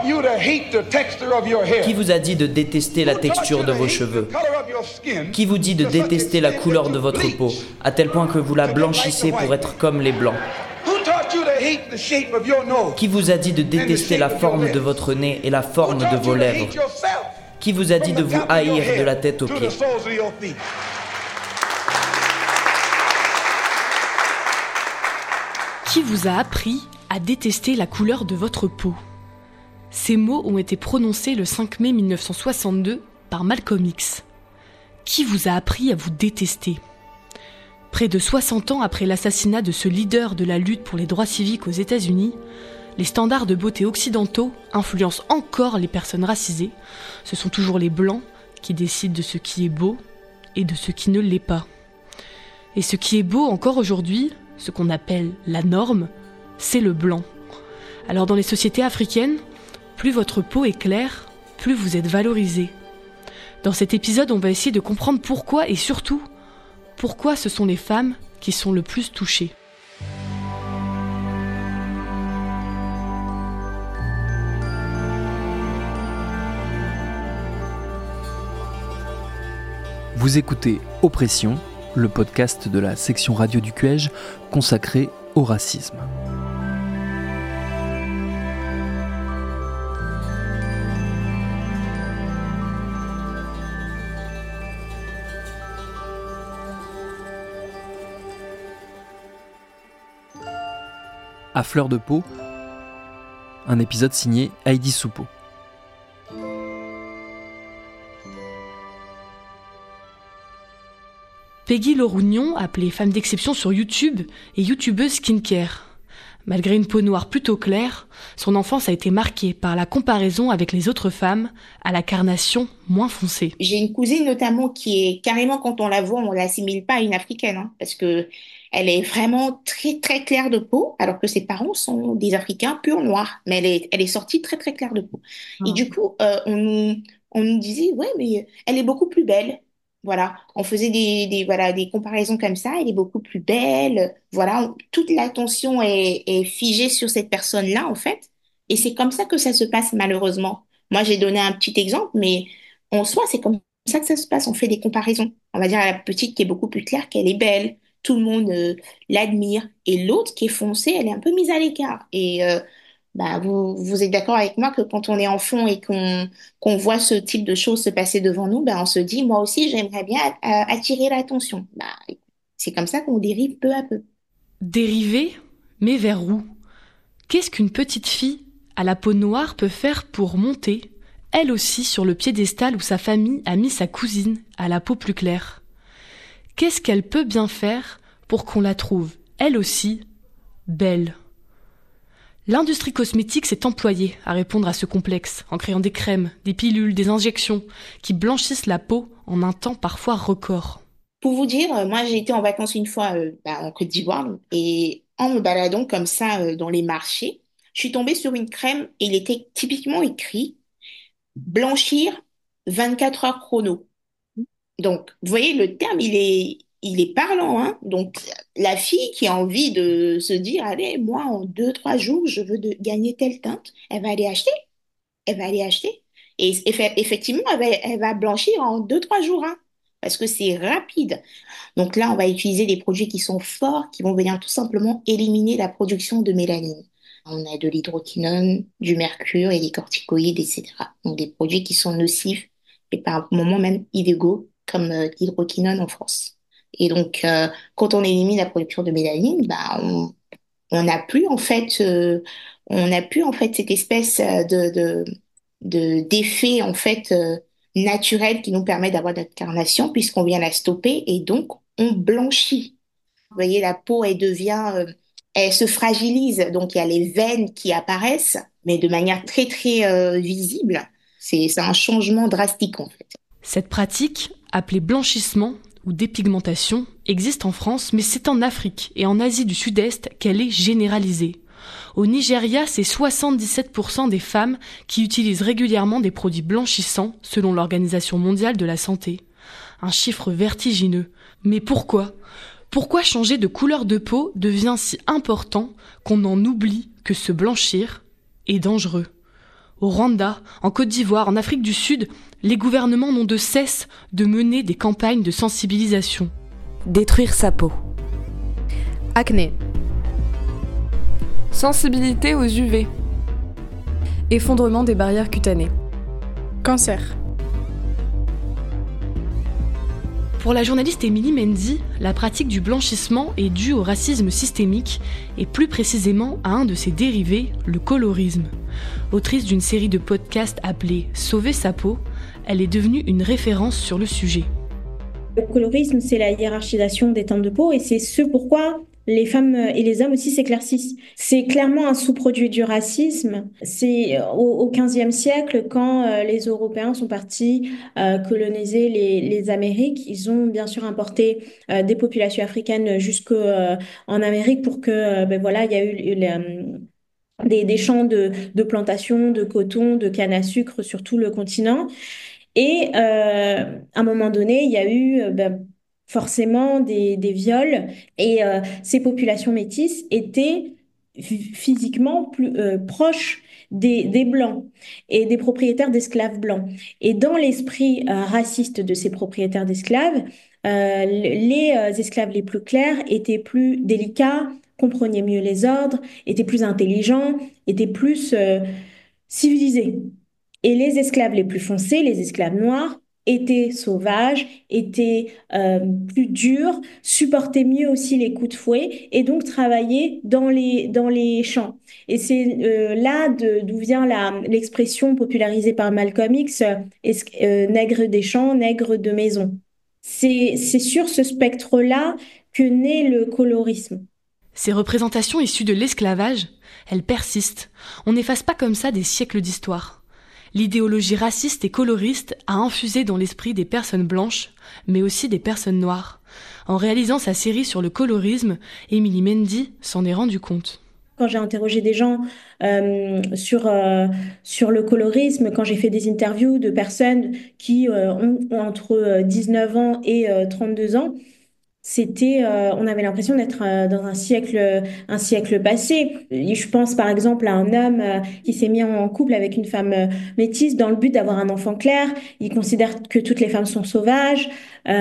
Qui vous a dit de détester la texture de vos cheveux? Qui vous dit de détester la couleur de votre peau, à tel point que vous la blanchissez pour être comme les blancs? Qui vous a dit de détester la forme de votre nez et la forme de vos lèvres? Qui vous a dit de vous haïr de la tête aux pieds? Qui vous a appris à détester la couleur de votre peau? Ces mots ont été prononcés le 5 mai 1962 par Malcolm X. Qui vous a appris à vous détester? Près de 60 ans après l'assassinat de ce leader de la lutte pour les droits civiques aux États-Unis, les standards de beauté occidentaux influencent encore les personnes racisées. Ce sont toujours les blancs qui décident de ce qui est beau et de ce qui ne l'est pas. Et ce qui est beau encore aujourd'hui, ce qu'on appelle la norme, c'est le blanc. Alors dans les sociétés africaines, plus votre peau est claire, plus vous êtes valorisé. Dans cet épisode, on va essayer de comprendre pourquoi et surtout, pourquoi ce sont les femmes qui sont le plus touchées. Vous écoutez Oppression, le podcast de la section radio du QEJ consacré au racisme. À fleur de peau, un épisode signé Heidi Soupeau. Peggy Laurugnon, appelée femme d'exception sur YouTube, est youtubeuse skincare. Malgré une peau noire plutôt claire, son enfance a été marquée par la comparaison avec les autres femmes à la carnation moins foncée. J'ai une cousine notamment qui est carrément, quand on la voit, on l'assimile pas à une africaine, hein, parce que elle est vraiment très très claire de peau, alors que ses parents sont des Africains purs noirs, mais elle est sortie très très claire de peau. Et du coup, on nous disait, ouais, mais elle est beaucoup plus belle. Voilà, on faisait des comparaisons comme ça. Elle est beaucoup plus belle. Voilà, toute l'attention est figée sur cette personne-là, en fait. Et c'est comme ça que ça se passe, malheureusement. Moi, j'ai donné un petit exemple, mais en soi, c'est comme ça que ça se passe. On fait des comparaisons. On va dire à la petite qui est beaucoup plus claire qu'elle est belle. Tout le monde l'admire. Et l'autre qui est foncée, elle est un peu mise à l'écart. Et vous êtes d'accord avec moi que quand on est enfant et qu'on voit ce type de choses se passer devant nous, on se dit, moi aussi, j'aimerais bien attirer l'attention. C'est comme ça qu'on dérive peu à peu. Dériver, mais vers où? Qu'est-ce qu'une petite fille à la peau noire peut faire pour monter, elle aussi, sur le piédestal où sa famille a mis sa cousine à la peau plus claire? Qu'est-ce qu'elle peut bien faire pour qu'on la trouve, elle aussi, belle? L'industrie cosmétique s'est employée à répondre à ce complexe en créant des crèmes, des pilules, des injections qui blanchissent la peau en un temps parfois record. Pour vous dire, moi j'ai été en vacances une fois en Côte d'Ivoire et en me baladant comme ça dans les marchés, je suis tombée sur une crème et il était typiquement écrit blanchir 24 heures chrono. Donc, vous voyez, le terme, il est parlant, hein. Donc, la fille qui a envie de se dire, allez, moi, en 2, 3 jours, je veux gagner telle teinte, elle va aller acheter. Elle va aller acheter. Et effectivement, elle va blanchir en 2, 3 jours, hein, parce que c'est rapide. Donc là, on va utiliser des produits qui sont forts, qui vont venir tout simplement éliminer la production de mélanine. On a de l'hydroquinone, du mercure et des corticoïdes, etc. Donc, des produits qui sont nocifs et par moments même illégaux, comme l'hydroquinone en France. Et donc, quand on élimine la production de mélanine, on n'a plus en fait, cette espèce d'effet en fait naturel qui nous permet d'avoir notre carnation puisqu'on vient la stopper et donc on blanchit. Vous voyez, la peau elle se fragilise, donc il y a les veines qui apparaissent, mais de manière très très visible. C'est un changement drastique en fait. Cette pratique, appelée blanchissement ou dépigmentation, existe en France, mais c'est en Afrique et en Asie du Sud-Est qu'elle est généralisée. Au Nigeria, c'est 77% des femmes qui utilisent régulièrement des produits blanchissants, selon l'Organisation mondiale de la santé. Un chiffre vertigineux. Mais pourquoi ? Pourquoi changer de couleur de peau devient si important qu'on en oublie que se blanchir est dangereux ? Au Rwanda, en Côte d'Ivoire, en Afrique du Sud, les gouvernements n'ont de cesse de mener des campagnes de sensibilisation. Détruire sa peau. Acné. Sensibilité aux UV. Effondrement des barrières cutanées. Cancer. Pour la journaliste Émilie Mendy, la pratique du blanchissement est due au racisme systémique et plus précisément à un de ses dérivés, le colorisme. Autrice d'une série de podcasts appelée « Sauver sa peau », elle est devenue une référence sur le sujet. Le colorisme, c'est la hiérarchisation des teintes de peau et c'est ce pourquoi les femmes et les hommes aussi s'éclaircissent. C'est clairement un sous-produit du racisme. C'est au XVe siècle, quand les Européens sont partis coloniser les Amériques, ils ont bien sûr importé des populations africaines jusqu'en Amérique pour que, il y a eu des champs de plantation, de coton, de canne à sucre sur tout le continent. Et à un moment donné, il y a eu forcément des viols et ces populations métisses étaient physiquement plus proches des Blancs et des propriétaires d'esclaves blancs. Et dans l'esprit raciste de ces propriétaires d'esclaves, les esclaves les plus clairs étaient plus délicats, comprenaient mieux les ordres, étaient plus intelligents, étaient plus civilisés. Et les esclaves les plus foncés, les esclaves noirs, étaient sauvages, étaient plus durs, supportaient mieux aussi les coups de fouet et donc travaillaient dans les champs. Et c'est là d'où vient l'expression popularisée par Malcolm X, nègre des champs, nègre de maison. C'est sur ce spectre-là que naît le colorisme. Ces représentations issues de l'esclavage, elles persistent. On n'efface pas comme ça des siècles d'histoire. L'idéologie raciste et coloriste a infusé dans l'esprit des personnes blanches, mais aussi des personnes noires. En réalisant sa série sur le colorisme, Émilie Mendy s'en est rendue compte. Quand j'ai interrogé des gens sur le colorisme, quand j'ai fait des interviews de personnes qui ont entre 19 ans et 32 ans, on avait l'impression d'être dans un siècle passé. Et je pense par exemple à un homme qui s'est mis en couple avec une femme métisse dans le but d'avoir un enfant clair. Il considère que toutes les femmes sont sauvages.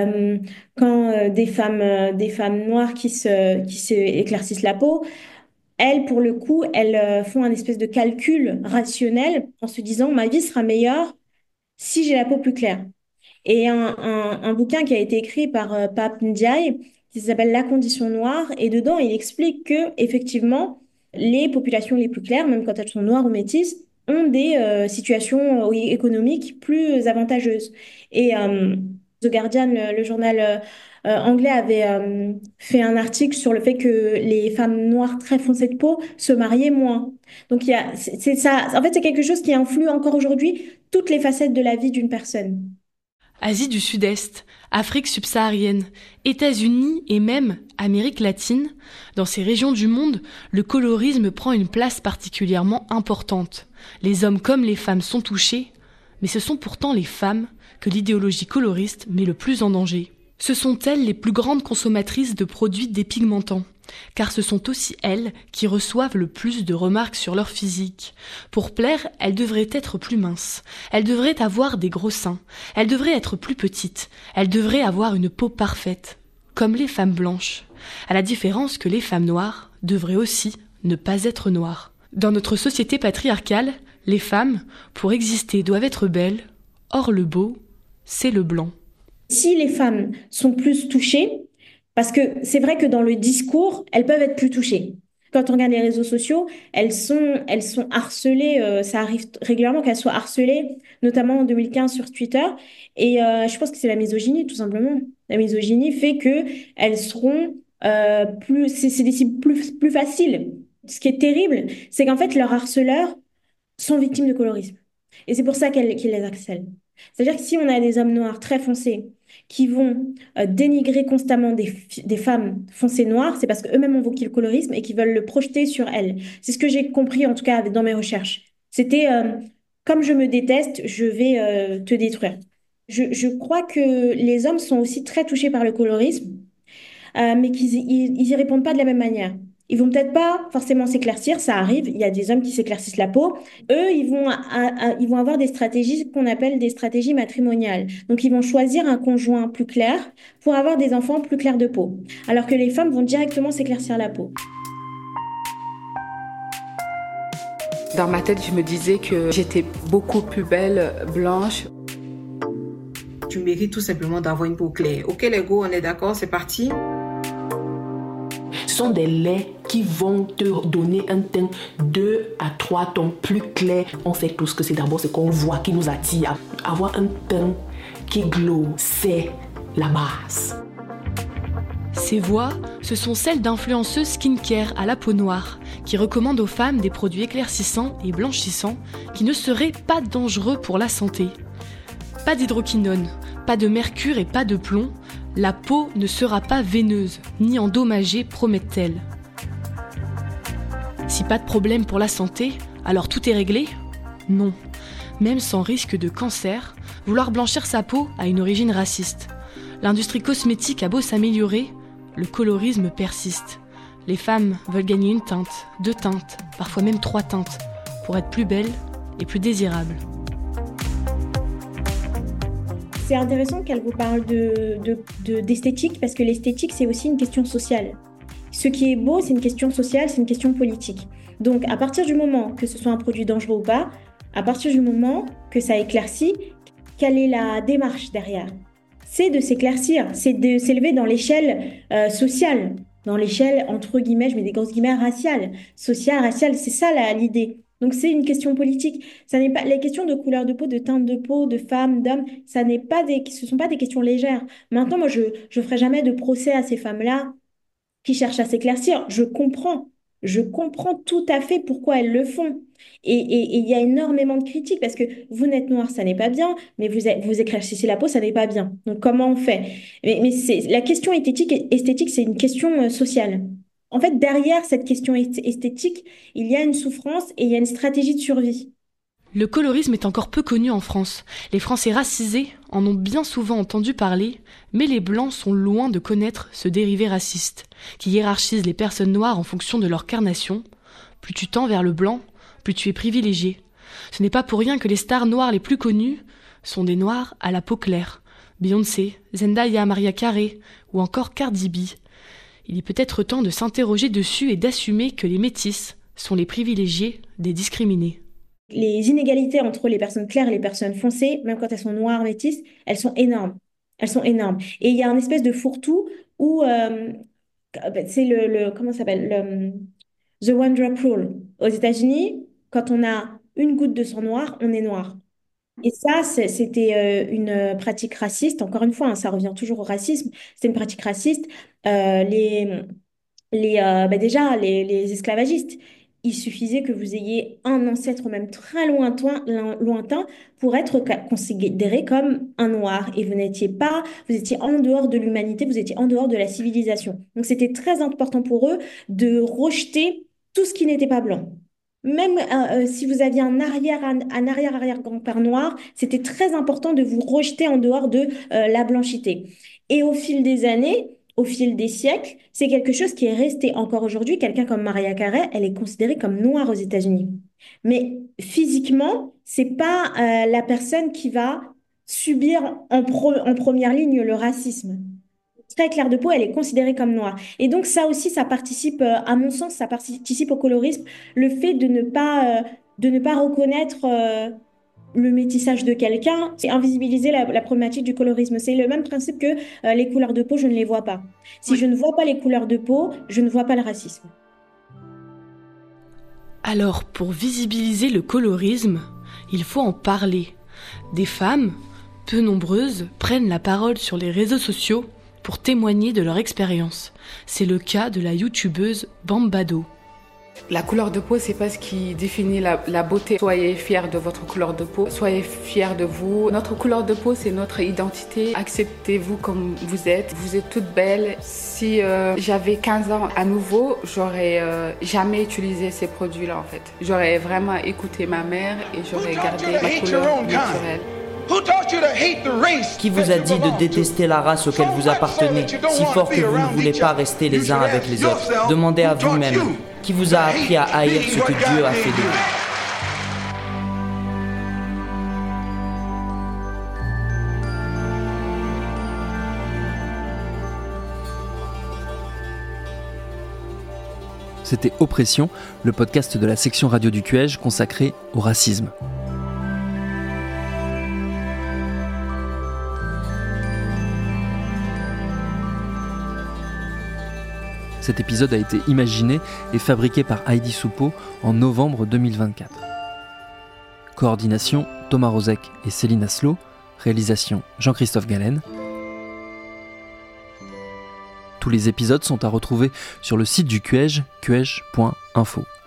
Quand des femmes noires qui se éclaircissent la peau, elles, pour le coup, elles font un espèce de calcul rationnel en se disant ma vie sera meilleure si j'ai la peau plus claire. Et un bouquin qui a été écrit par Pape Ndiaye, qui s'appelle La condition noire, et dedans, il explique que effectivement, les populations les plus claires, même quand elles sont noires ou métisses, ont des situations économiques plus avantageuses. Et The Guardian, le journal anglais, avait fait un article sur le fait que les femmes noires très foncées de peau se mariaient moins. Donc, c'est ça. En fait, c'est quelque chose qui influe encore aujourd'hui toutes les facettes de la vie d'une personne. Asie du Sud-Est, Afrique subsaharienne, États-Unis et même Amérique latine, dans ces régions du monde, le colorisme prend une place particulièrement importante. Les hommes comme les femmes sont touchés, mais ce sont pourtant les femmes que l'idéologie coloriste met le plus en danger. Ce sont elles les plus grandes consommatrices de produits dépigmentants, car ce sont aussi elles qui reçoivent le plus de remarques sur leur physique. Pour plaire, elles devraient être plus minces, elles devraient avoir des gros seins, elles devraient être plus petites, elles devraient avoir une peau parfaite, comme les femmes blanches, à la différence que les femmes noires devraient aussi ne pas être noires. Dans notre société patriarcale, les femmes, pour exister, doivent être belles, or le beau, c'est le blanc. Si les femmes sont plus touchées, parce que c'est vrai que dans le discours, elles peuvent être plus touchées. Quand on regarde les réseaux sociaux, elles sont harcelées, ça arrive régulièrement qu'elles soient harcelées, notamment en 2015 sur Twitter. Et je pense que c'est la misogynie, tout simplement. La misogynie fait que elles seront c'est des cibles plus faciles. Ce qui est terrible, c'est qu'en fait, leurs harceleurs sont victimes de colorisme. Et c'est pour ça qu'ils les harcèlent. C'est-à-dire que si on a des hommes noirs très foncés qui vont dénigrer constamment des femmes foncées noires, c'est parce qu'eux-mêmes ont invoqué le colorisme et qu'ils veulent le projeter sur elles. C'est ce que j'ai compris, en tout cas, dans mes recherches. C'était comme je me déteste, je vais te détruire. Je crois que les hommes sont aussi très touchés par le colorisme, mais qu'ils y répondent pas de la même manière. Ils vont peut-être pas forcément s'éclaircir, ça arrive, il y a des hommes qui s'éclaircissent la peau. Eux, ils vont avoir des stratégies qu'on appelle des stratégies matrimoniales. Donc, ils vont choisir un conjoint plus clair pour avoir des enfants plus clairs de peau. Alors que les femmes vont directement s'éclaircir la peau. Dans ma tête, je me disais que j'étais beaucoup plus belle, blanche. Tu mérites tout simplement d'avoir une peau claire. Ok, les go, on est d'accord, c'est parti. Ce sont des laits qui vont te donner un teint 2 à 3 tons plus clair. On sait tous que c'est d'abord ce qu'on voit qui nous attire. Avoir un teint qui glow, c'est la base. Ces voix, ce sont celles d'influenceuses skincare à la peau noire, qui recommandent aux femmes des produits éclaircissants et blanchissants qui ne seraient pas dangereux pour la santé. Pas d'hydroquinone, pas de mercure et pas de plomb, la peau ne sera pas veineuse, ni endommagée, promettent-elles. Si pas de problème pour la santé, alors tout est réglé ? Non. Même sans risque de cancer, vouloir blanchir sa peau a une origine raciste. L'industrie cosmétique a beau s'améliorer, le colorisme persiste. Les femmes veulent gagner une teinte, 2 teintes, parfois même 3 teintes, pour être plus belles et plus désirables. C'est intéressant qu'elle vous parle d'esthétique, parce que l'esthétique, c'est aussi une question sociale. Ce qui est beau, c'est une question sociale, c'est une question politique. Donc, à partir du moment que ce soit un produit dangereux ou pas, à partir du moment que ça éclaircit, quelle est la démarche derrière ? C'est de s'éclaircir, c'est de s'élever dans l'échelle sociale, dans l'échelle, entre guillemets, je mets des grosses guillemets, raciale, sociale, raciale, c'est ça l'idée. Donc c'est une question politique. Ça n'est pas les questions de couleur de peau, de teinte de peau, de femme, d'homme. Ce sont pas des questions légères. Maintenant, moi, je ferai jamais de procès à ces femmes-là qui cherchent à s'éclaircir. Je comprends tout à fait pourquoi elles le font. Et il y a énormément de critiques parce que vous n'êtes noir, ça n'est pas bien, mais vous éclaircissez la peau, ça n'est pas bien. Donc comment on fait ? Mais la question esthétique, c'est une question sociale. En fait, derrière cette question esthétique, il y a une souffrance et il y a une stratégie de survie. Le colorisme est encore peu connu en France. Les Français racisés en ont bien souvent entendu parler, mais les Blancs sont loin de connaître ce dérivé raciste, qui hiérarchise les personnes noires en fonction de leur carnation. Plus tu tends vers le blanc, plus tu es privilégié. Ce n'est pas pour rien que les stars noires les plus connues sont des noirs à la peau claire. Beyoncé, Zendaya, Mariah Carey ou encore Cardi B. Il est peut-être temps de s'interroger dessus et d'assumer que les métis sont les privilégiés des discriminés. Les inégalités entre les personnes claires et les personnes foncées, même quand elles sont noires, métisses, elles sont énormes. Elles sont énormes. Et il y a un espèce de fourre-tout où c'est comment ça s'appelle, The One Drop Rule. Aux États-Unis, quand on a une goutte de sang noir, on est noir. Et ça, c'était une pratique raciste. Encore une fois, hein, ça revient toujours au racisme. C'était une pratique raciste. Déjà, les esclavagistes, il suffisait que vous ayez un ancêtre même très lointain pour être considéré comme un noir. Et vous étiez en dehors de l'humanité, vous étiez en dehors de la civilisation. Donc, c'était très important pour eux de rejeter tout ce qui n'était pas blanc. Même si vous aviez un arrière-grand-père noir, c'était très important de vous rejeter en dehors de la blanchité. Et au fil des années, au fil des siècles, c'est quelque chose qui est resté encore aujourd'hui. Quelqu'un comme Mariah Carey, elle est considérée comme noire aux États-Unis. Mais physiquement, c'est pas la personne qui va subir en première ligne le racisme. Très claire de peau, elle est considérée comme noire. Et donc ça aussi, ça participe, à mon sens, ça participe au colorisme, le fait de ne pas reconnaître le métissage de quelqu'un, c'est invisibiliser la problématique du colorisme. C'est le même principe que les couleurs de peau, je ne les vois pas. Si je ne vois pas les couleurs de peau, je ne vois pas le racisme. Alors, pour visibiliser le colorisme, il faut en parler. Des femmes, peu nombreuses, prennent la parole sur les réseaux sociaux pour témoigner de leur expérience. C'est le cas de la youtubeuse Bambado. La couleur de peau, c'est pas ce qui définit la beauté. Soyez fiers de votre couleur de peau, soyez fiers de vous. Notre couleur de peau, c'est notre identité. Acceptez-vous comme vous êtes toutes belles. Si j'avais 15 ans à nouveau, j'aurais jamais utilisé ces produits-là en fait. J'aurais vraiment écouté ma mère et j'aurais gardé ma couleur naturelle. Qui vous a dit de détester la race auquel vous appartenez, si fort que vous ne voulez pas rester les uns avec les autres? Demandez à vous-même. Qui vous a appris à haïr ce que Dieu a fait de vous? C'était Oppression, le podcast de la section radio du QEJ consacré au racisme. Cet épisode a été imaginé et fabriqué par Heidi Soupeau en novembre 2024. Coordination Thomas Rozek et Céline Asselot. Réalisation Jean-Christophe Galen. Tous les épisodes sont à retrouver sur le site du QEJ, qej.info.